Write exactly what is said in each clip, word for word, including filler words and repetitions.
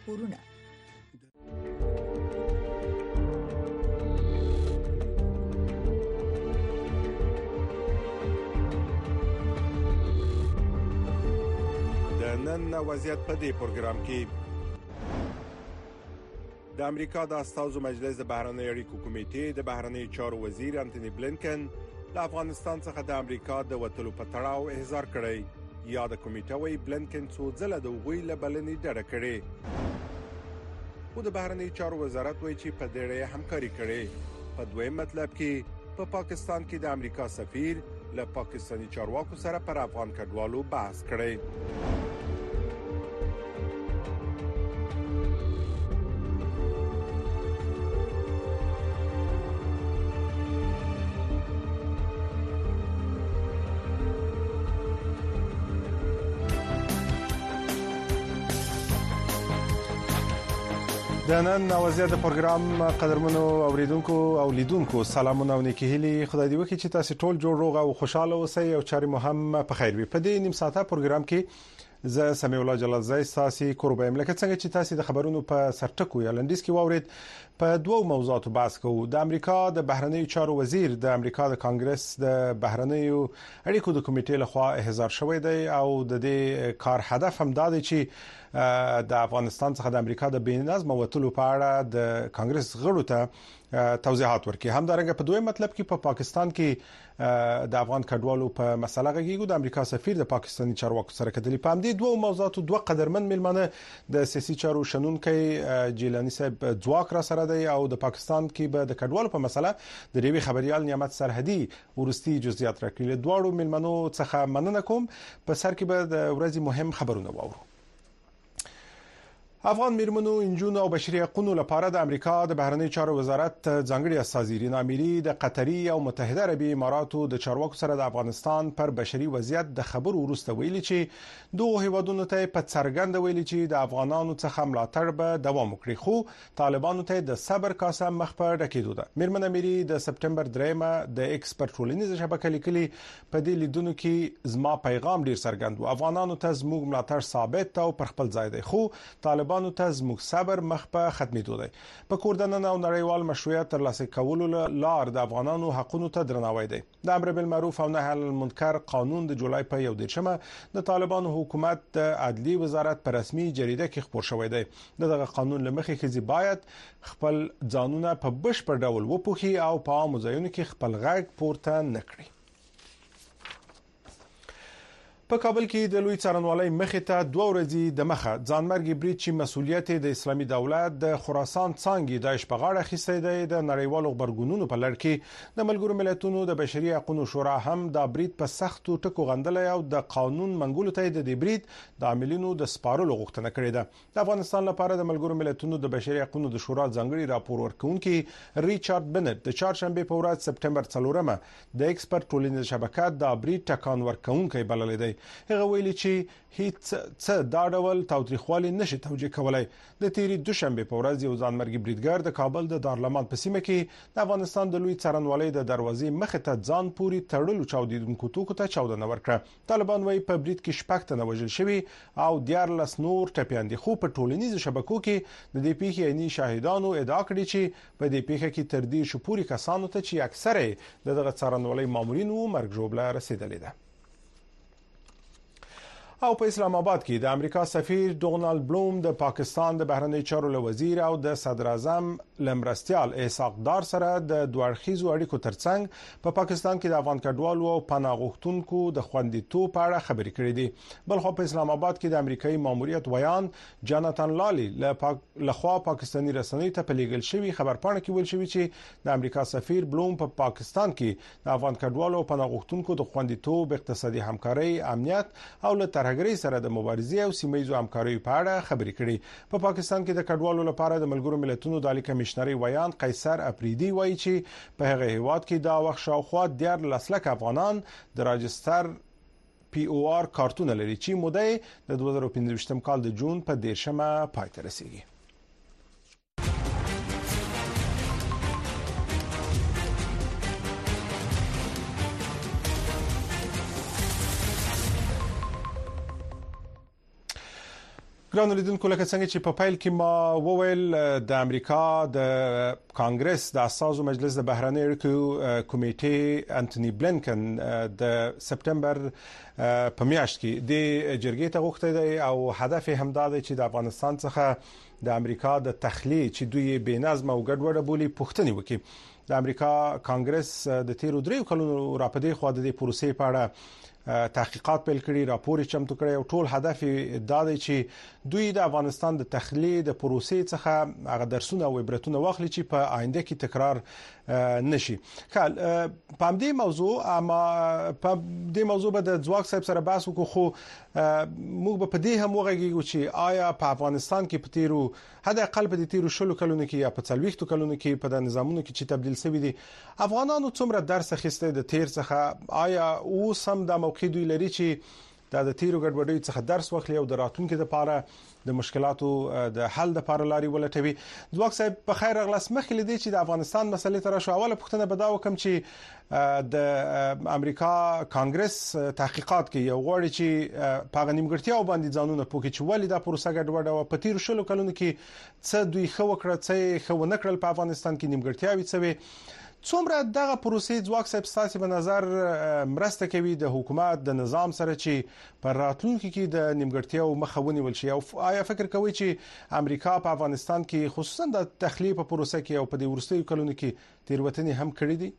پورونه. د نن وضعیت په دې پروګرام کې د امریکا د استازو مجلس د بهرنی اړیکو کمیټې د بهرنی چارو وزیر انټونی بلینکن له افغانستان څخه د امریکا د وټلو په تړاو احضار کړی. یا د کمیټه وی بلینکن څو ځله د وغوی له بلنې ډډه کړې. خو د بهرنی چارو وزارت وایي چې په دې اړه همکاري کړې. په دویم مطلب کې په پا پاکستان کې د امریکا سفیر له پاکستاني چارواکو سره پر افغان کډوالو بحث کړی. د نن وضعیت د پروګرام قدرمنو اوریدونکو او لیدونکو سلامونه او نیکی هیلي. خدای دې وکړي چې تاسو ټول جوړ روغ او خوشاله اوسئ او چاري مهم په خیر وي. په دې نیم ساعته پروګرام کې زه سمي الله جلال زای ساسي قربایم لکه څنګه چې تاسو د خبرونو په سرټکو یا لنډیز کې واورید. په دوو موضوعاتو بحث کوو. د امریکا د بهرنیو چارو وزیر د امریکا د کانګرس د بهرنیو اړیکو د کمیټې لخوا احضار شوی دی او د دې کار هدف هم دا دی چې د افغانستان څخه د امریکا د بینظم وټلو په اړه د کانګرس غړو ته توضیحات ورکړي. همدارنګه په دویم مطلب کې په پا پاکستان کې د افغان کډوالو په مسله غږیږو. د امریکا سفیر د پاکستاني چارواکو سره کتلې. په همدې دوه موضوعاتو دوه قدرمن ملمنه د سیاسي چارو شنونکي جیلانی صاحب ځواک را سره دی او د پاکستان کې به د کډوالو په مسله د ریوي خبريال نعمت سرحدي ورستي جزئیات راکړي. دواړو ملمنو څخه مننه کوم. په سر کې به د ورځې مهم خبرونه واورو. افغان میرمنو انجونو او بشري حقوقو لپاره د امریکا د بهرنی چارو وزارت ځانګړي استازي رینا میری د قطري او متحده عربي اماراتو د چارواکو سره د افغانستان پر بشري وضعیت د خبرو وروسته ویلي چې دوه هیوادونو ته په څرګند ویلي چې د افغانانو څخه ملاتړ به دوام وکړي. خو طالبانو ته د صبر کاسه مخ په ډکېدو ده. میرمن میری د سپټمبر دریمه د ایکسپرت ټولنیزه شبکې لیکلي په دې لیدونو کې زما پیغام ډیر څرګند و. افغانانو ته زموږ ملاتړ ثابت او پر خپل ځای دی. خو طالبان ته زموږ صبر مخ په ختمېدو دی. په کوردنن او نړیوال مشروعیت ترلاسه کولو لار د افغانانو حقوقو ته درناوی دی. د امر بالمعروف او نهي عن المنکر قانون د جولای په یو دیرشمه د طالبانو حکومت د عدلی وزارت په رسمي جریده کې خبر شوی دی. دغه قانون لمخې خزي باید خپل ځانونه په بشپړ ډول وپوښي او په عامو ځایونو کې خپل غږ پورته نکړي. په کابل کې د لوی څارنوالۍ مخې ته دوه ورځې د مخه ځانمرګي برید چې مسولیت د اسلامي دولت د خراسان څنګه داعش په غاړه اخیستی دی د نړیوالو خبرګونونو په لړ کې د ملګرو ملتونو د بشري حقوقو شورا هم د برید په سختو ټکو غندلې او د قانون منګولو ته د دې برید د عاملینو د سپارلو غوښتنه کړې ده. د افغانستان لپاره د ملګرو ملتونو د بشري حقوقو د شورا ځانګړي راپور ورکونکي ریچارډ بنت د چهارشنبه په ورځ سپټمبر څلورمه د ایکسپرت ټولنیزه شبکه د برید ټکان ورکونکي بلل دی. هغه ویلي چې هیڅ څه دا ډول تاوتریخوالي نشي توجیه کولای. د تیری دوشنبه په ورځ یو ځانمرګي بریدګر د کابل د دارالمان په سیمه کې د افغانستان د لوی څارنوالۍ د دروازې مخ ته ځان پوری تړلو چاودیدونکو توکو ته چاودنه ورکړه. طالبان وايي په برید کې شپږ تنه وژل شوي او دیارلس نور ټپيان دي. خو په ټولنیزو شبکو کې د دې پیښې عیني شاهدانو ادعا کړې چې په دې پیښه کې تر دې شپوري کسانو ته چې اکثره دغه څارنوالۍ مامورینو مرګ ژوبله رسیدلې ده. او په اسلام آباد کې د امریکا سفیر ډونالد بلوم د پاکستان د بهرنی چارو وزیر او د صدر اعظم لمرستيال اسحاق دار سره د دوړخیزو اړیکو ترڅنګ په پا پاکستان کې د افغان کډوالو او پناه غوښتونکو د خوندیتوب په اړه خبرې کړې دي. بلخو په اسلام آباد کې د امریکایي ماموریت ویان جاناتان لالي له پاک لخوا پاکستاني رسنیو ته په لیږل شوی خبرپاڼه کې ویل شوی چې د امریکا سفیر بلوم په پا پاکستان کې د افغان کډوالو او پناه غوښتونکو د خوندیتوب، اقتصادي همکاري، امنیت او له ترهګرۍ سره د مبارزې او سیمه‌ییزو همکارۍ په اړه خبرې کړې. په پا پاکستان کې د کډوالو لپاره د ملګرو ملتونو د عالی کمشنري ویان قیصر اپریدي وایي چې په هغه هیواد کې دا وخت شاوخوا دیارلس لک افغانان د راجستر پی او آر کارتونه لري چې موده د دوه زره پنځه کال د جون په دیرشمه پای ته رسیدي. ګران لیدونکو لکه څنګه چې په فایل کې ما وویل د امریکا د کانګرس د اساسو مجلس د بهرنی اړیکو کمیټې انټونی بلینکن د سپټمبر په میاشت کې د جرګې ته غوښتي دی او هدف هم دا دی چې د افغانستان څخه د امریکا د تخلیه چې دوی بې نظم او ګډوډه بولی پوښتنه وکړي. د امریکا کانګرس د تیرو دریو کلونو راپدې خو د پروسې په اړه تحقیقات پیل کړي، راپور چمتو کړي او ټول هدف دا دی چې دوی د افغانستان د تخلیه د پروسې څخه هغه درسونه او عبرتونه واخلي چې په آینده کې تکرار نشي. خل په دې موضوع اما په دې موضوع به د ځواک صاحب سره بحث وکړو، خو موږ به په دې هم وغږیږو چې آیا په افغانستان کې په تیرو حد اقل په تیرو شلو کلونو کې یا په څلويختو کلونو کې په د نظامونو کې چې تبديل شوی دي افغانانو څومره درس اخیسته د تیر څخه؟ آیا اوس هم د موقع دوی لري چې د تیرو ګډوډۍ څخه درس واخلي او د راتلونکو لپاره د مشکلاتو د حل لپاره لاري ولټوي؟ ځواک صاحب په خیر اغلاس مخکې لدی چې د افغانستان مسلې تر شو اوله پوښتنه به دا وکم چې د امریکا کانګرس تحقیقات کوي او غواړي چې په نیمګړتیا باندې ځانونه پوکي چې ولې دا پروسه ګډوډه او په تیر شلو کلونو کې څه دوی خو وکړه څه خو نه کړل په افغانستان کې نیمګړتیاوي څه څومره دغه پروسې ځواک صاحب ستاسو په نظر مرسته کوي د حکومت د نظام سره چې پر راتلونکو کې د نیمګړتیاو مخه ونیول شي؟ او آیا فکر کوي چې امریکا په افغانستان کې خصوصا د تخلیه په پروسه کې او په دې ورستیو کلونو کې تیروتنې هم کړې دي؟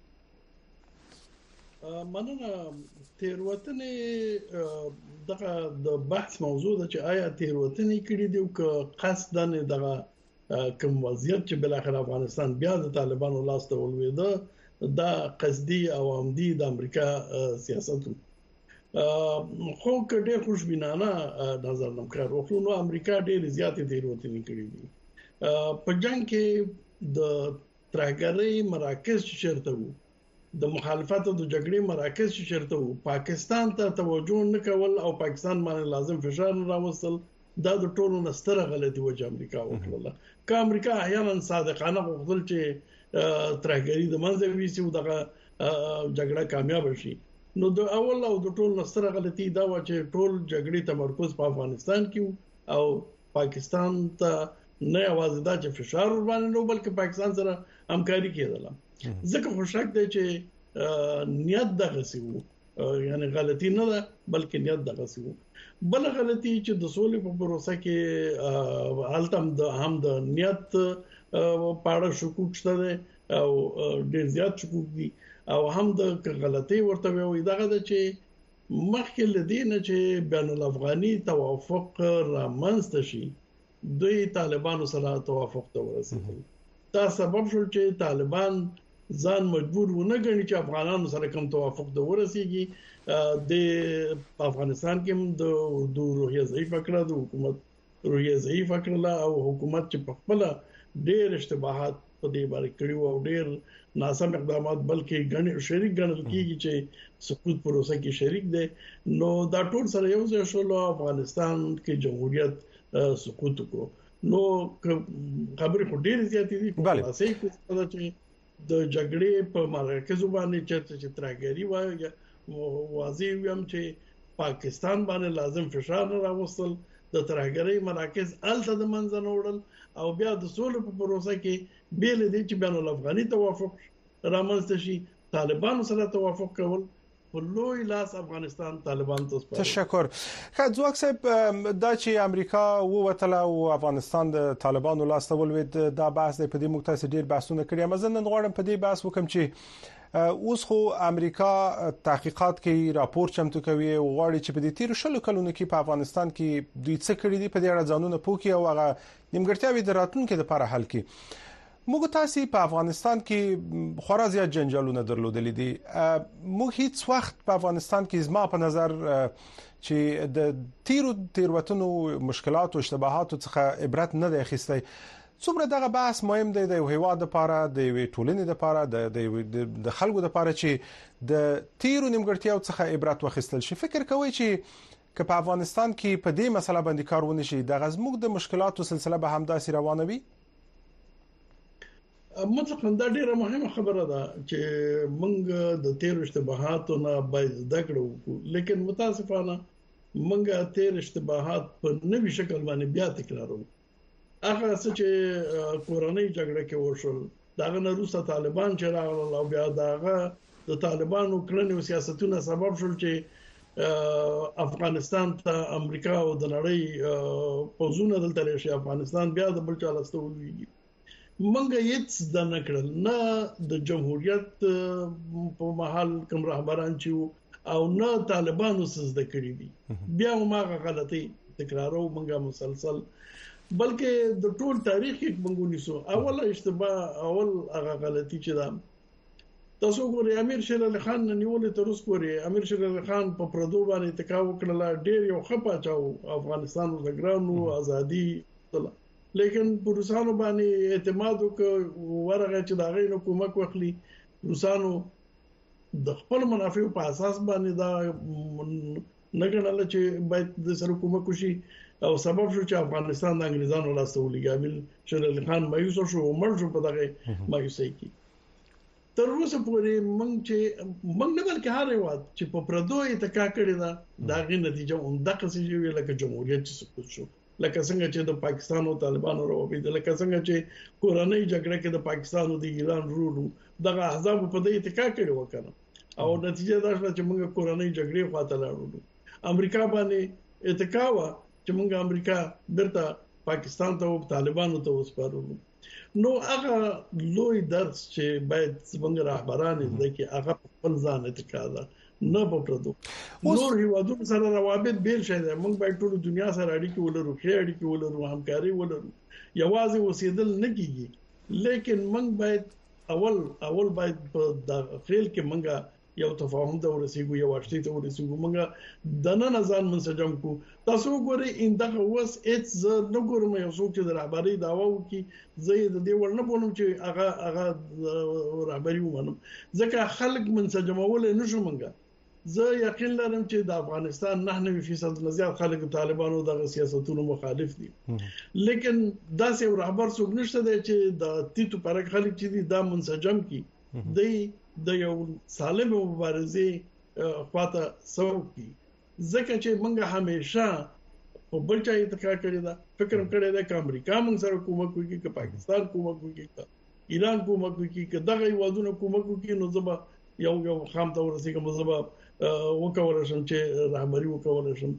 مننه. تیروتنې دغه د بحث موضوع ده چې آیا تیروتنې کړې دي او که قصدن دغه کوم وضعیت چې بل اخر افغانستان بیا د طالبانو لاس ته ولويده دا قصدي او عمدي د امریکا سیاست خو کډه خوشبینانه نظر نم کار وکړو. نو امریکا ډېر زیاتې تیروتنې کړې دي په جنگ کې د ترهګرۍ مراکز چیرته وو، د مخالفت او د جګړې مراکز چیرته وو، پاکستان ته توجه نه کول او پاکستان باندې لازم فشار راوستل دا د ټولو نستره غلطي وجه امریکا وکړه. که امریکا احیانا صادقانه غوښتل چې ترهګری د منځ ویسي او دغه جګړه کامیاب شي نو د اول او د ټولو نستره غلطي دا و چې ټول جګړې تمرکز په افغانستان کې او پاکستان ته نه یوازې دا چې فشار باندې نو بلکې پاکستان سره همکاري کېدله. ځکه خوشاک دی چې نیت دغه سی وو، یعنی غلطي نه ده بلکې نیت دغه سی وو. بل غلطي چې د سولې په پروسه کې حالتم د هم د نیت پاړه شکوک شته او ډیر زیات شکوک دي او هم د غلطي ورته وي دغه د چې مخکې لدین چې بین الافغاني توافق رامنځته شي دوی طالبانو سره توافق ته ورسېدل. دا سبب شو چې طالبان ځان مجبور ونه ګڼي چې افغانانو سره کوم توافق ته ورسیږي. د افغانستان کې د د روحیه ضعیف کړه، د حکومت روحیه ضعیف کړه او حکومت چې په خپل ډېر اشتباهات په دې باندې کړی او ډېر ناسم اقدامات بلکې ګڼ شریک ګڼل کیږي چې سقوط پروسه کې شریک دي. نو دا ټول سره یو ځای شول افغانستان کې جمهوریت سقوط وکړو. نو خبرې خو ډېر زیاتې دي په اساس کې د جګړې په مرکز باندې چې ترهګری وایي واضح ویم چې پاکستان باندې لازم فشار راوستل، د ترهګری مراکز الته د منځ نه وړل او بیا د سولې په پروسه کې بیل دي چې بین الافغاني توافق رامنځته شي، طالبانو سره توافق کول په لوی لاس افغانستان طالبان ته سپارل. تشکر. ځواک صاحب دا چې امریکا ووتله او افغانستان د طالبانو لاس ته ولوید دا بحث په دې مختصر ډیر بحثونه کړي. مزه نن غواړم په دې بحث وکم چې اوس خو امریکا تحقیقات کوي، راپور چمتو کوي او غواړي چې په دې تیر شلو کلونو کې په افغانستان کې دوی څه کړی دي په دې اړه ځانونه پوکي او هغه نیمګړتیاوي د راتلونکو لپاره حل کړي. موږ تاسو په افغانستان کې خورا زیات جنجالونه درلودلې دي. موږ هیڅ وخت په افغانستان کې زما په نظر چې د تیرو تیروتنو مشکلات او اشتباهات څخه عبرت نه دی اخیستی. څومره دغه بحث مهم دی د هیواد لپاره، د ټولنې لپاره، د د خلکو لپاره چې د تیرو نیمګړتیاو څخه عبرت واخیستل شي؟ فکر کوي چې که په افغانستان کې په دې مسله باندې کار ونه شي د غزموږ د مشکلاتو سلسله به همداسې روانه وي؟ مطلقاً دا ډیره مهمه خبره ده چې موږ د تیرو اشتباهاتو نه باید زده کړو، لیکن متاسفانه منګه تیر اشتباهات په نوي شکل باندې بیا تکرارو. هغه څه چې کورنۍ جګړه کې وشول داغه نه روسه طالبان چې راغلل او بیا داغه د طالبانو کړنې سیاستونه سبب شول چې افغانستان ته امریکا او د نړۍ پوزونه دلته راشي افغانستان بیا د بل چا لسته ولوي. منګه هیڅ د نکړل نه د جمهوریت په محل کوم رهبران چې او نه طالبانو سزده کړی دي بیا هغه غلطي تکرارو منګه مسلسل بلکې د ټول تاریخ کې منګو نیسو. اوله اشتباه اول هغه غلطي چې دا تاسو ګورئ امیر شیر علي خان نیولې تر اوسه پورې امیر شیر علي خان په پردو باندې اتکا وکړل ډېر یو خپه چاو افغانستان د ګرانو ازادي لیکن روسانو باندې اعتماد وکړ ورغه چې دا غي حکومت وکړي روسانو د خپل منافع په اساس باندې دا نګنل چې باید د سر حکومت کوشي او سبب شو چې افغانستان د انګريزانو لاسته ولګي. امیر شیر علي خان مایوس شو عمر شو په دغه مایوسۍ کې تر اوسه پورې مونږ چې مونږ نه بلکې هر یو چې په پردو اتکا کړی دا دغه نتیجه هم دغه څه ویل لکه جمهوریت چې سقوط شو لکه څنګه چې د پاکستان او طالبانو راوبید لکه څنګه چې کورنۍ جګړه کې د پاکستان او د ایران رولو دغه احزاب په دې اتکا کړی وکړه او نتیجه دا شوه چې موږ کورنۍ جګړې خواته لاړو. امریکا باندې اتکا و چې موږ امریکا درته پاکستان ته او طالبانو ته وسپارو. نو هغه لوی درس چې باید څنګه رهبران دې کې هغه خپل ځان اتکا ده نه په پردو نور هیوادونو سره روابط بیل شي. موږ باید ټول دنیا سره اړیکې ولرو خې اړیکې ولرو همکاري ولرو یوازې وسیدل نه کیږي لیکن موږ باید اول اول باید په داخل کې موږ یو تفاهم ته ورسېږو یو اشتي ته ورسېږو موږ د نن ځان منسجم کو. تاسو ګورئ اندغه وس اټ ز نو ګورم یو څوک چې د رهبري داوا وکي زه د دې ورنه بولم چې هغه هغه رهبري ومنم ځکه خلک منسجمول نه شو منګه زه یقین لرم چې د افغانستان نه نوي فیصد نه زیات خلک طالبانو د سیاستونو مخالف دي لیکن دا سه رهبر څوک نشته دی چې د تیتو پرک خلک چې دي دا منسجم کی دی د یو سالم مبارزه خواته سوکي ځکه چې موږ همیشه په بل چا اتکا کړی دا فکر کړی دا چې امریکا موږ سره کومک کوي چې پاکستان کومک کوي چې ایران کومک کوي چې دغه وادونه کومک کوي نو زبا یو یو خام ته ورسېږم زبا وکول شم چې رهبري وکول شم.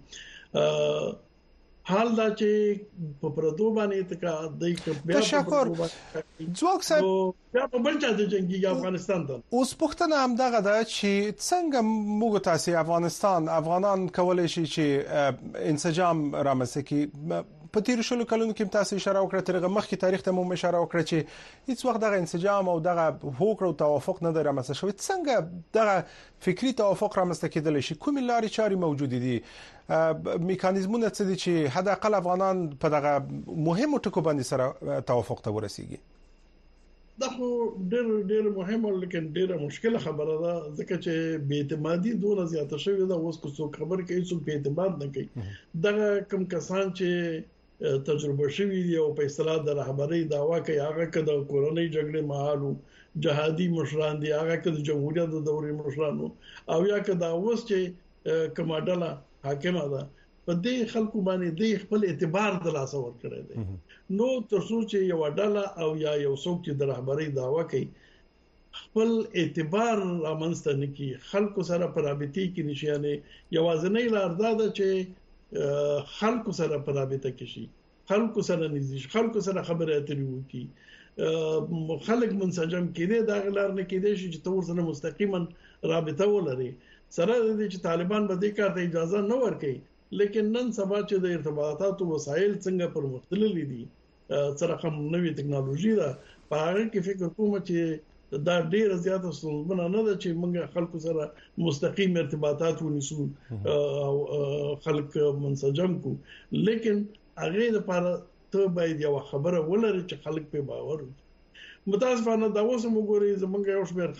حال دا چې په پردو باندې اتکا دای ک بیا تشکر ځواک صاحب بیا په بل چا د جنگي افغانستان ته اوس پښتنه هم دغه د چې څنګه موږ تاسو افغانستان افغانان کولای شي چې انسجام رامنځته کړي. په تیر شلو کلونو کې تاسو اشاره وکړه ترغه مخکې تاریخ ته مو اشاره وکړه چې هیڅ وخت دغه انسجام او دغه هوکړه او توافق نه در رامنځته شوی. څنګه دغه فکری توافق رامنځته کېدل شي کوم لارې چاري موجود دي میکانیزمونه څه دي چې حد اقل افغانان په دغه مهمو ټکو باندې سره توافق ته ورسیږي؟ دا خو ډېر ډېر مهمه لیکن ډېره مشکله خبره ده ځکه چې بې اعتمادي دونه زیاته شوې ده. اوس کو څوک خبر کوي څوک په اعتماد نه کوي. دغه کم کسان چې تجربه شوی دی او په اصطلاح د رهبري داوا کوي هغه کده کورنۍ جګړې مهالو جهادي مشران دي هغه کده جمهوریت د دورې مشرانو او یا کده اوس چې کماډلا حاکمه ده په دې خلکو باندې د خپل اعتبار د لاس ور کړی دی. نو ترڅو چې یو ډله او یا یو څوک چې د رهبري داوا کوي خپل اعتبار رامنځته نکي خلکو سره پر رابطي کې نشيانه یوازنۍ لار ده چې خلکو سره په رابطه کې شي خلکو سره نږدې خلکو سره خبرې اترې وکړي خلک منسجم کړي دا غلار نه کېدای شي چې تور سره مستقیما رابطه ولري سره د چې طالبان به د کار ته اجازه نه ورکړي لیکن نن سبا چې د ارتباطاتو وسایل څنګه پر مختلفې دي سره کوم نوې ټکنالوژي ده په هغه کې فکر کوم چې دا ډیره زیاته ستونزمنه نه ده چې موږ خلکو سره مستقیم ارتباطات ونیسو او خلک منسجم کو لیکن هغه لپاره ته باید یو خبره ولري چې خلک په باور وکړي. متاسفانه دا اوس موږ ګوري زمونږ یو شمېر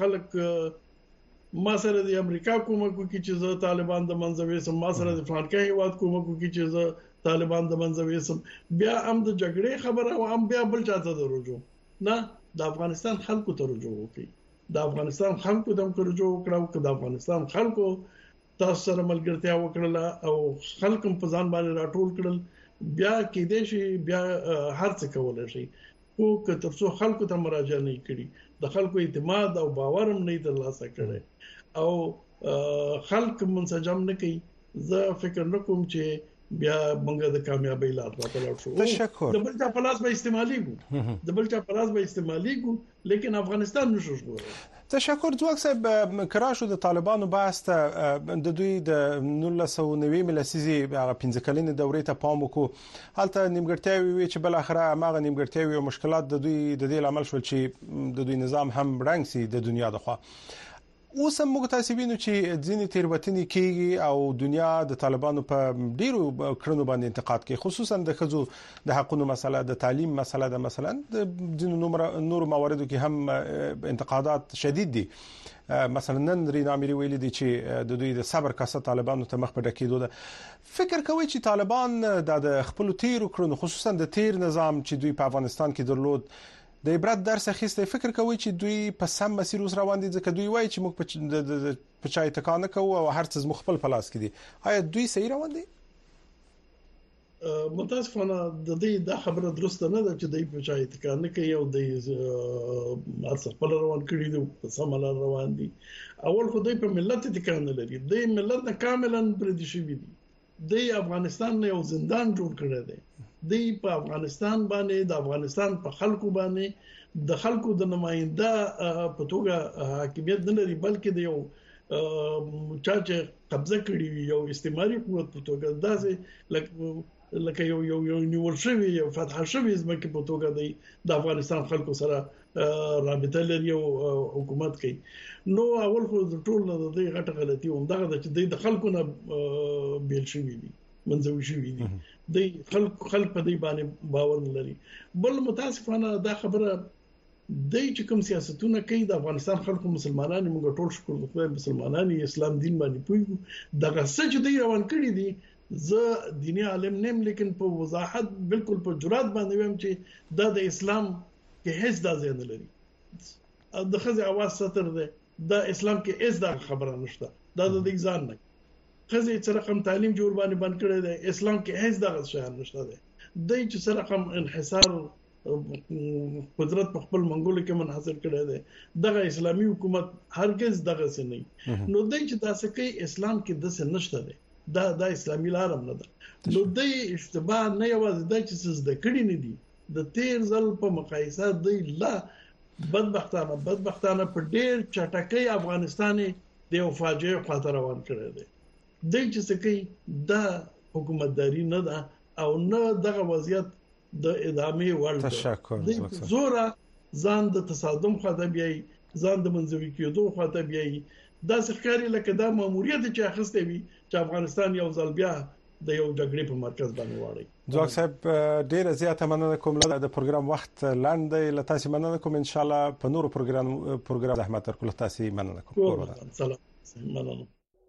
خلک ما سره د امریکا کومک کوي چې زه طالبان د منځوي سم ما سره د فرانسې هیواد کومک کوي چې زه طالبان د منځوي سم بیا هم د جګړې خبره او هم بیا بل چاته درجو نه د افغانستان خلکو ته رجوع وکړي. د افغانستان خلکو د رجوع وکړو که د افغانستان خلکو تاسو سره ملګرتیا وکړه او خلک په ځان باندې راټول کړل بیا کې دې شي بیا هر څه کولای شي خو که ترڅو خلکو ته مراجعه نه کړي د خلکو اعتماد او باور هم نه ترلاسه کړي او خلک منسجم نه کوي زه فکر نکوم چې بیا موږ د کامیابی لار ته لاړ شو تشکر د بل چا پلاس به استعمالي ګو د بل چا پلاس به استعمالي ګو لیکن افغانستان نشو شوره تشکر ځواک صاحب کراشو د طالبانو بحث ته د دوی د نولس سوه نوي لسیزې هغه پنځه کلنې دورې ته پام وکړو هلته نیمګړتیاوي وي چې بل اخره هغه نیمګړتیاوي او مشکلات د دوی د دې عمل شول چې د دوی نظام هم رنګ سي د دنیا د خوا اوس هم موږ تاسبینو چې ځینې تیروتنې کیږي او دنیا د طالبانو په ډیرو کړنو باندې انتقاد کوي خصوصا د خزو د حقوقو مسله د تعلیم مسله د مثلا د ځینو نور مواردو کې هم انتقادات شدید دي مثلا نن رینا اميري ویلي دي چې د دوی د صبر کاسه طالبانو ته مخ په ډکېدو ده فکر کوي چې طالبان د خپل تیر کړنو خصوصا د تیر نظام چې دوی په افغانستان کې درلود د عبرت درس اخیسته فکر کوي چې دوی په سم مسیر اوس روان دي ځکه دوی وایي چې موږ په چای تکانه کوو او هر څه زموږ خپل پلاس کې دي آیا دوی صحیح روان دي متاسفانه د دې د خبره درسته نه ده چې دوی په چای تکانه کوي او د ارڅ خپل روان کړي دي په سم لار روان دي اول خو دوی په ملت تکانه لري د ملت نه کاملا پردي شي دي د افغانستان نه یو زندان جوړ کړی دی د په افغانستان باندې د افغانستان په خلکو باندې د خلکو د نماینده په توګه حاکمیت نه لري بلکې د یو چا چې قبضه کړی یو استعماري قوت په توګه داسې لکه لکه یو یو یو نیول شوی یو فتح شوی زمکه په توګه د افغانستان خلکو سره رابطه لري او حکومت کوي نو اول خو ټول د دې غټه غلطي هم دغه چې د خلکو نه بیل شوی دي منځوي شوی دي د خلک خلک په دې باندې باور لري بل متاسفانه دا خبره د چې کوم سیاستونه کوي د افغانستان خلکو مسلمانانو موږ ټول شکر د خدای مسلمانانو اسلام دین باندې پوي دغه څه چې دی روان کړی دي زه دیني عالم نیم لیکن په وضاحت بالکل په جرأت باندې ویم چې دا د اسلام کې هیڅ د ځای نه لري د خزي اواز ستر ده د اسلام کې هیڅ د خبره نشته دا د دې ځان نه خزي چې رقم تعلیم جوړ باندې بند کړی دی اسلام کې هیڅ دغه شی نشته دی د چې سره رقم انحصار قدرت په خپل منګولو کې منحصر کړی دی دغه اسلامي حکومت هرگز دغه څه نه نو د چې تاسو کې اسلام کې د څه نشته دی دا د اسلامي لارم نه ده نو د اشتباه نه یوازې د چې زده کړی نه دي د تیر ځل په مقایسه دی لا بدبختانه بدبختانه په ډیر چټکۍ افغانستان د یو فاجعه خاطر روان کړی دی د چې سکی دا حکومتداري نه ده او نه دغه وضعیت د ادامه ورته تشکر زوره ځان د تصادم خاطر بیاي ځان د منځوي کېدو خاطر بیاي دا ښکاری لکه دا ماموریت چې اخیسته وي چې افغانستان یو ځل بیا د یو جګړې په مرکز باندې واړی ځواک صاحب ډیر زیاته مننه کوم له د پروګرام وخت لاندې له تاسو مننه کوم ان شاء الله په نورو پروګرام پروګرام زحمت تر کله تاسو مننه کوم سلام مننه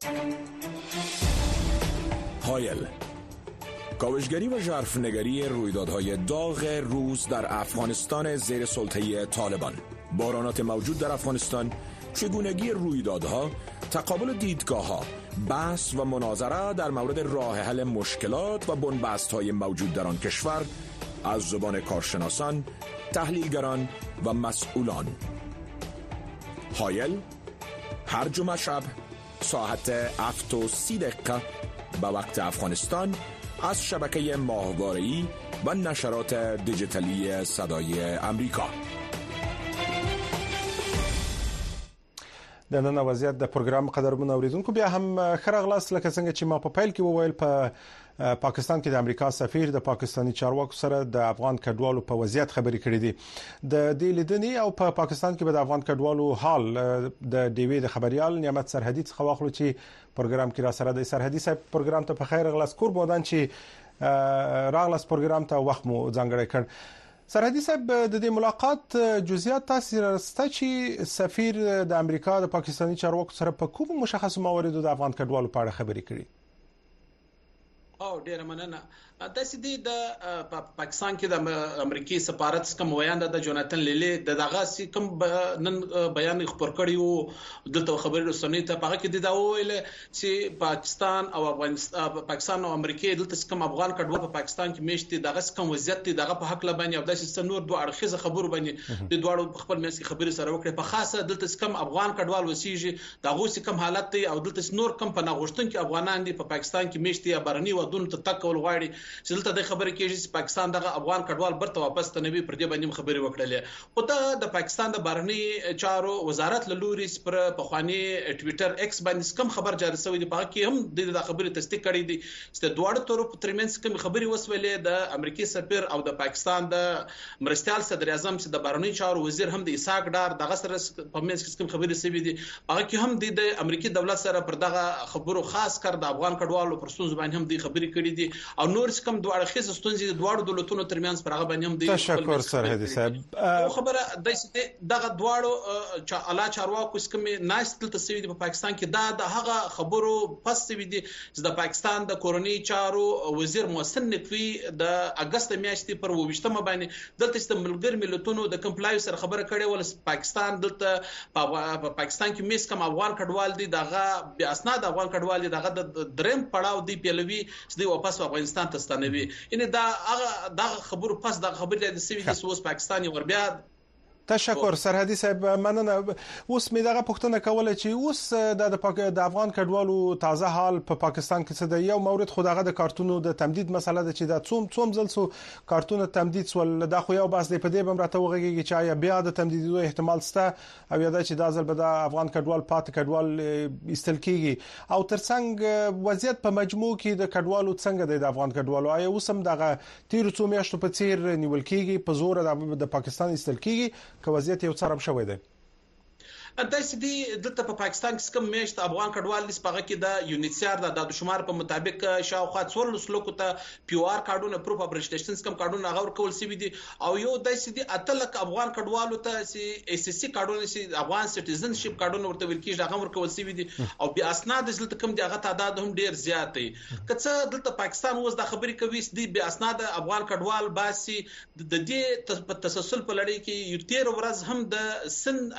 هایل کاوشگری و ژرفنگری رویدادهای داغ روز در افغانستان زیر سلطه طالبان بحرانات موجود در افغانستان چگونگی رویدادها تقابل دیدگاه‌ها بحث و مناظره در مورد راه حل مشکلات و بنبست‌های موجود در آن کشور از زبان کارشناسان تحلیلگران و مسئولان هایل هر جمعه شب ساعت هفت و سی دقیقه به وقت افغانستان از شبکه ماهواره‌ای و نشرات دیجیتالی صدای امریکا. د نن وضعیت د پروګرام قدرمن اوریدونکو بیا هم خرغلاس لکه څنګه چې ما په پیل کې وویل په پاکستان کې د امریکا سفیر د پاکستانی چارواکو سره د افغان کډوالو په وضعیت خبرې کړې دي د دې لیدنې او په پاکستان کې به د افغان کډوالو حال د ډیوی د خبريال نعمت سرحدي څخه واخلو چې پروګرام کې را سره د سرحدي صاحب پروګرام ته په خیر غلاس کور بودان چې راغلاس پروګرام ته وخت مو ځانګړی کړ سرحدي صاحب د دې ملاقات جزئیات تاسو راسته چې سفیر د امریکا د پاکستانی چارواکو سره په کوم مشخص مواردو د افغان کډوالو په اړه خبرې کړې او ډیره مننه. د سیدی د پاکستان کې د امریکای سفارت کوم ویاند د جوناتن لیلی د دغه کوم نن بیان خبر کړیو دلته خبري رسنۍ ته هغه کې دا ویل چې پاکستان او افغانستان پاکستان او امریکای دلته کوم افغان کډوال په پاکستان کې میشتي دغه کوم وضعیت دی دغه په حق لبنی او د نور دوه اړخیزه خبرو باندې د دوه خپل مېس کې خبري سره وکړي په خاصه دلته کوم افغان کډوال وسیږي دغه کوم حالت دی او دلته نور کوم په ناغښتون کې افغانان دي په پاکستان کې میشتي یا برني ودون ته تکول غواړي چې دلته د خبرې کېږي چې پاکستان دغه افغان کډوال برته واپس تنوي پر دې باندې خبرې وکړلې او دا د پاکستان د بهرنی چارو وزارت له لوري پر پخوانی ټوئیټر ایکس باندې کوم خبر جاری شوی دی په کې هم د خبرې تصدیق کړې دي چې د دوه طرفو ترمنځ کوم خبرې وسولې د امریکای سفیر او د پاکستان د مرستيال صدر اعظم چې د بهرنی چارو وزیر هم د اسحاق ډار دغه سره په منځ کې کوم خبرې شوی دي هغه کې هم د امریکای دولت سره پر دغه خبرو خاص کر د افغان کډوالو پر ستونزې باندې هم د خبرې کړې دي او نور کوم دوه اړخیز ستونزې د دوه دولتونو ترمنځ پر هغه باندې هم دي. تشکر سرحدي صاحب. خبره د دې دغه دواړو چې اعلی چارواکو کوم ناشتل تسوي په پاکستان کې دا د هغه خبرو پس وی دي چې د پاکستان د کورونی چارو وزیر محسن نقوی د اگست میاشتې پر وشتمه باندې دلته د ملګر ملتونو د کمپلای سره خبره کړې ول پاکستان دلته په پاکستان کې میس کوم افغان کډوال دي دغه بیا اسناد افغان کډوال دي دغه د دریم پړاو دی پیلوي چې د واپس افغانستان ته ستنوي ان دا هغه دا خبرو پس دا خبرې د سوي د سوس پاکستاني ور بیا. تشکر سرحدي صاحب مننه. اوس مې دغه پوښتنه کوله چې اوس د د افغان کډوالو تازه حال په پاکستان کې څه دی. یو مورد خو دغه د کارتونو د تمدید مسله ده چې دا څوم څوم ځل سو کارتونه تمدید سول دا خو یو بس دی په دې بم راته وغږیږي چې آیا بیا د تمدیدو احتمال شته او یا دا چې دا ځل به د افغان کډوال پات کډوال استل کیږي او ترڅنګ وضعیت په مجموع کې د کډوالو څنګه دی د افغان کډوالو آیا اوس هم دغه تیر څو میاشتو په څیر نیول کیږي په زور د پاکستان استل کیږي که وضعیت یو څرب شوی دی؟ د سیدی دلته په پاکستان کې کوم میشت افغان کډوال نسبغه کې د یونیسیار د د شمار په مطابق شاوخوا څوارلس لکو ته پیو آر کارډونه پروف اف رجسټریشنز کوم کارډونه غوړ کول سی دي او یو د سیدی اتلک افغان کډوالو ته سی اس اس سی کارډونه سی افغان سټیزنشپ کارډونه ورته ویل کیږي هغه ورکول سی دي او بیا اسناد دلته کوم دغه تعداد هم ډیر زیات دی. کڅه دلته پاکستان اوس د خبرې کوي چې بیا اسناد افغان کډوال باسي د دې تسلسل په لړۍ کې یو تیر ورځ هم د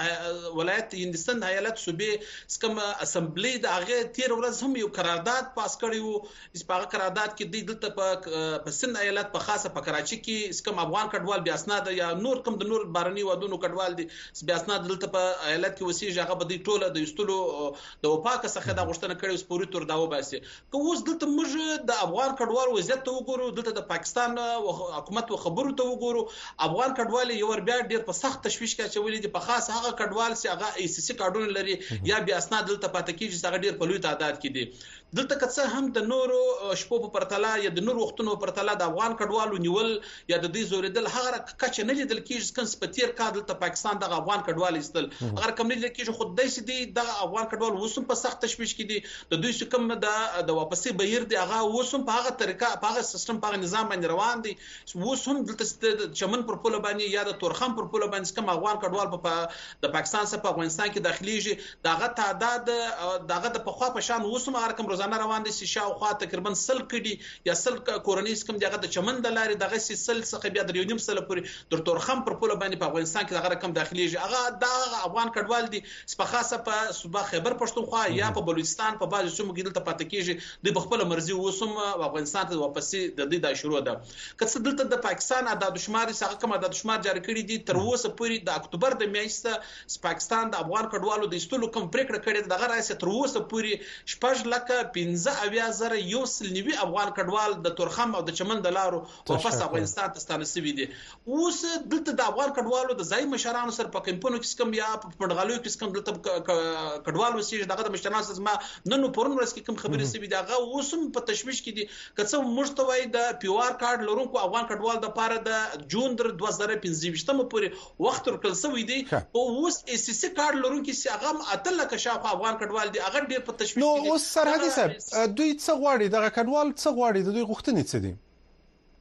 سن ولایت هندستان ایالت صوبې سکم اسمبلی د هغه تیر ورځ هم یو قرارداد پاس کړی وو چې په قرارداد کې د دلته په سن ایالت په خاصه په کراچي کې سکم افغان کډوال بیا اسناد یا نور کوم د نور بارني ودونو کډوال دي بیا اسناد دلته په ایالت کې وسیږي هغه به د ټوله د استلو د وپاکه څخه د غشتنه کړي سپوري تور داو باسي که اوس دلته موږ د افغان کډوال وضعیت ته وګورو دلته د پاکستان حکومت خبرو ته وګورو افغان کډوال یو ور بیا ډیر په سخت تشویش کې چولې دي په خاص هغه کډوال چې هغه ای سی سی کارډونه لري یا بیا اسناد دلته پاتې کیږي چې هغه ډیر په لوی تعداد کې دي. دلته کڅه هم د نورو شپو په پرتله یا د نورو وختونو په پرتله د افغان کډوالو نیول یا د دې زوریدل هغه کچ نه لیدل کیږي چې کس په تیر کال دلته پاکستان د افغان کډوال استل هغه کم نه لیدل کیږي خو دای سي دي د افغان کډوال وسوم په سخت تشویش کې دي د دوی کوم د د واپسې بهیر دی هغه وسوم په هغه طریقه په هغه سیستم په نظام باندې روان دي وسوم دلته چمن پر پوله باندې یا د تورخم پر پوله باندې کوم افغان کډوال په د پاکستان څخه په افغانستان کې داخليږي دغه تعداد دغه د پخوا په شان وسوم هر کوم روزانه روان دي چې شاوخوا تقریبا سل کډي یا سل کورنۍ کوم دغه د چمن د لارې دغه سل څخه بیا د یو نیم سل پورې د تورخم پر پوله باندې په افغانستان کې دغه کم داخليږي هغه د افغان کډوال دي په خاصه په صوبه خیبر پښتونخوا یا په بلوچستان په بعض سیمو کې دلته پاتې کیږي د خپل مرزي وسوم افغانستان ته واپسې د دې د شروع ده کڅ دلته د پاکستان عدد شمار څخه کوم عدد شمار جاری کړی دي تر اوسه پورې د اکتوبر د میاشتې پاکستان د افغان کډوالو د استلو کوم پریکړه کړې دغه راځي تر اوسه پورې شپږ لکه پنځه اویا زره یو سل نیوي افغان کډوال د تورخم او د چمن د لارو واپس افغانستان ته ستانه شوي دي. اوس دلته د افغان کډوالو د ځای مشرانو سره په کمپونو کې کوم یا په پړغالو کې کوم دلته کډوال وسیږي دغه د مشرانو سره ما نن پرون ورځ کې کوم خبرې سوي دغه اوسم په تشويش کې دي کڅو مشتوي د پیو آر کارت لرونکو افغان کډوال د پاره د جون در دوه زره پنځه مه پورې وخت ورکړل شوی دی او اوس اس سی کارت لرونکو چې هغه اتل کشاف افغان کډوال دي هغه ډیر په تشويش کې نو اوس سرحدي صاحب دوی څه غواړي دغه کډوال څه غواړي د دوی غوښتنې څه دي؟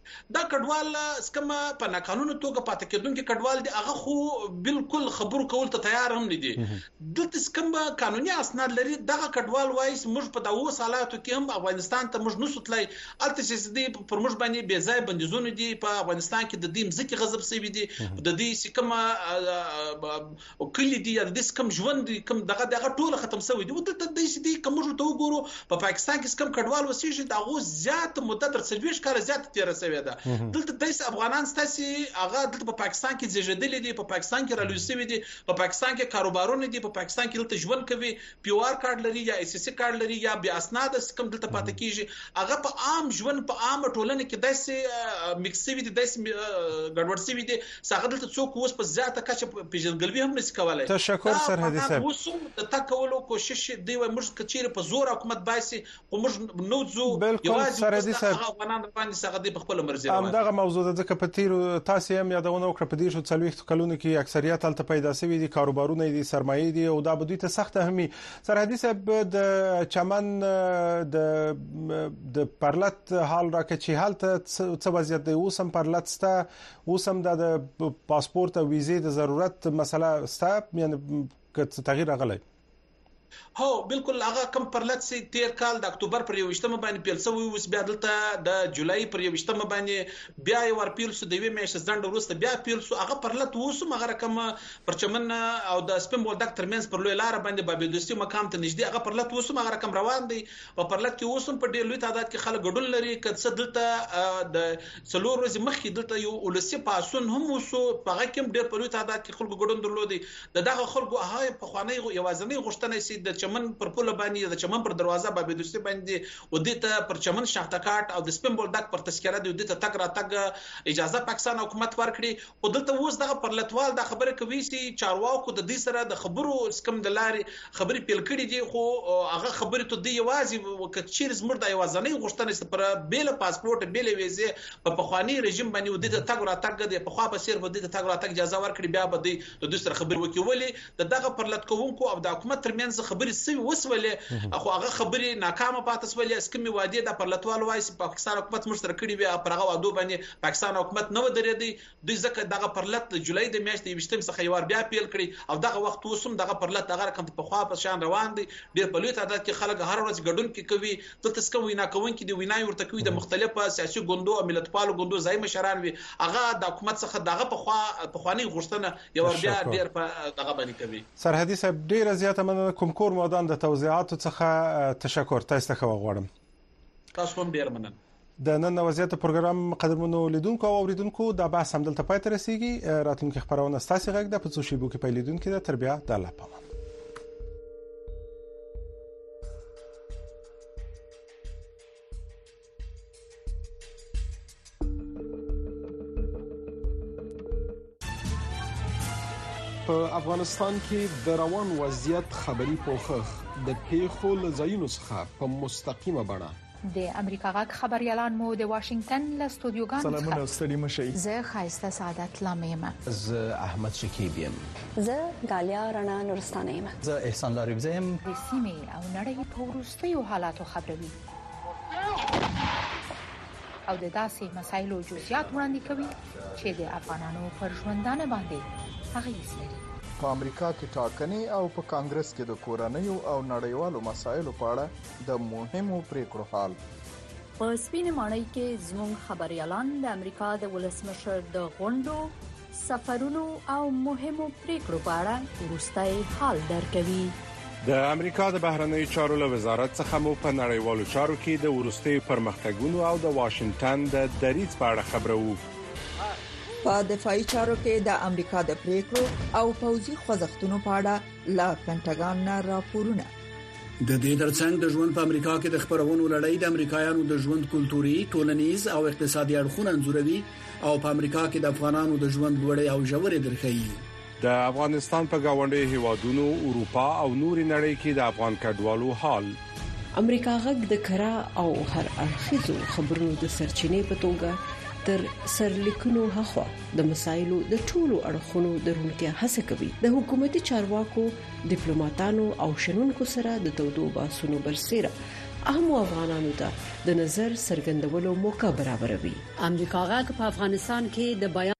دا کډوال سکم په ناقانونه توګه پاتې کېدونکو کډوال دي هغه خو بالکل خبرو کول ته تیار هم نه دي دلته سکم قانوني اسناد لري دغه کډوال وایي موږ په دغه حالاتو کې هم افغانستان ته موږ نسو تلای الته چې دې پر موږ باندې بې ځای بندیزونه دي په افغانستان کې د دې مځکې غصب شوی دي د دې سکم کلی دي د دې سکم ژوند کوم دغه دغه ټول ختم شوی دي دلته د دې دې کوم ته وګورو په پاکستان کې سکم کډوال وسیږي دغه زیات مدت تر څلويش کال زیات تیر شوی ده دلته د افغانان ستاسي هغه دلته په پاکستان کې زیږیدل دي په پاکستان کې رالوي شوی دي په پاکستان کې کاروبارونه دي په پاکستان کې دلته ژوند کوي پی او آر کارت لري یا اس اس کارت لري یا بیا اسناد سکم دلته پاتې کیږي هغه په عام ژوند په عام ټولنه کې داسې مکس شوی دي داسې ګډوډ شوی دي څنګه دلته څوک اوس په زیاته کچه پیژندګلوي هم نشي کولای تشکر سرحدي صاحب اوس د تکولو کوشش دی و موږ کچېره په زور حکومت باسي خو موږ نو ځو یوازې سرحدي صاحب افغانان باندې څنګه دی په خپل مرزي هم دغه موضوع د ځکه په تیر تاسو هم یادونه وکړه په دې شو څلويخ کلونو کې اکثریت تل پیدا شوی دي کاروبارونه دي سرمایه دي او دا به دوی ته سخت همي سرحدي صاحب د چمن د د پرلط حال راکې چې حالت څه وضعیت دی اوس هم پرلط ستا اوس هم د پاسپورت او ویزې د ضرورت مسله ستا یعنی که تغییر راغلی هو بالکل هغه کم پرلط سي تیر کال د اکتوبر پر یوشتمه باندې پیل شوی اوس بیا دلته د جولای پر یوشتمه باندې بیا یو ور پیل شو د وی میاشتې ځند وروسته بیا پیل شو هغه پرلط وسو مغه رقم پرچمن او د سپم بولډک ترمنځ پر لوی لار باندې بابي دوستي مقام ته نږدې هغه پرلط وسو مغه رقم روان دي او پرلط کې وسو په ډیر لوی تعداد کې خلک ګډون لري کڅ دلته د څلور ورځې مخکې دلته یو ولسی پاسون هم وسو په هغه کې ډیر په لوی تعداد کې خلک ګډون درلودي دغه خلکو هغه په خواني یوازنی غشتنه سي د چمن پر پوله باندې د چمن پر دروازه بابي دوستي باندې و دې ته پر چمن شاهتکاټ او د سپم بولډک پر تذکره دی دې ته تک را تک اجازه پاکستان حکومت ورکړي او دلته اوس دغه پرلطوال د خبره کوي چې چارواکو د دې سره د خبرو سکم د لارې خبري پیل کړي دي خو هغه خبره ته دی یوازې وکړي زموږ د یوازنی غوښتنې پر بیل پاسپورت بیل ویزه په پخوانی رژیم باندې و دې ته تک را تک دی په خوا به سیر و دې ته تک را تک اجازه ورکړي بیا به د دې سره خبري وکړي دغه پرلط کوونکو او د حکومت ترمنځ خبري سوي وسولې خو هغه خبري ناکامه پاتې سولې اسکمي وادي د پرلطوال وایي پاکستان حکومت مشترک کړي وي پر هغه وادو باندې پاکستان حکومت نو درېدي دوی ځکه دغه پرلط د جولای د میاشتې وشتم څخه یو بیا پیل کړي او دغه وخت وسوم دغه پرلط دغه رقم په خوا په شان روان دي ډېر په لوی تعداد کې خلک هر ورځ ګډون کې کوي دلته سکم وینا کوون کې دی وینای ورته کوي د مختلفو سیاسي ګوندو او ملتپالو ګوندو ځای مشران وي هغه د حکومت څخه دغه په خوا په خواني غوښتنه یو بیا ډېر په دغه باندې کوي سرحدي صاحب ډېر زیاته مننه کوم کور مودان د توضیحاتو څخه تشکر تاسو ته غواړم تاسو هم ډیر مننه د نن وضعیت پروګرام قدرمنو لیدونکو او اوریدونکو د بحث هم دلته پای ته رسیدي راتلونکي خبرونه ستاسو غږ د پڅو شیبو کې پیلیدونکو د تربیه د الله پامه په افغانستان کې د روان وضعیت خبري پوښښ د پیښو لزاینو څخه په مستقیمه بڼه د امریکا غاک خبريالان مو د واشنگټن له استودیوګانو سلامونه ستړي مشي زه خایسته سعادت لامیم زه احمد شکیب یم زه غالیا رڼا نورستانه یم زه احسان لاریبزه یم د سیمې او نړۍ په وروستیو حالاتو خبروي او د داسې مسایلو جزئیات وړاندې کوي چې د افغانانو پر ژوندانه باندې اغیز لري په امریکا کې ټاکنې او په کانګرس کې د کورنیو او نړیوالو مسایلو په اړه د مهمو پریکړو حال په سپینې ماڼۍ کې زموږ خبريالان د امریکا د ولسمشر د غونډو سفرونو او مهمو پریکړو په اړه وروستي حال درکوي د امریکا د بهرنیو چارو له وزارت څخه مو په نړیوالو چارو کې د ورستي پرمختګونو او د واشنگټن د دریځ په اړه خبرو په دفاعي چارو کې د امریکا د پریکړو او پوځي خوځښتونو په اړه لا پینټاګان نه راپورونه د دې ترڅنګ د ژوند په امریکا کې د خبرونو لړۍ د امریکایانو د ژوند کلتوري، ټولنیز او اقتصادي اړخونه انځوروي او په امریکا کې د افغانانو د ژوند لوړې او ژورې درخې د افغانستان په گاونډي هیوادونو اروپا او نوري نړۍ کې د افغان کډوالو حال امریکا غږ د کرا او هر اړخیزو خبرونو د سرچینې په توګه تر سرلیکونو هغه د مسایلو د ټولو اړخونو درونکو هڅه کوي د حکومتي چارواکو ډیپلوماټانو او شنونکو سره د تودو باسونو برسېره عام افغانانو ته د نظر څرګندولو موقع برابروي. امریکا غاک په افغانستان کې د بیان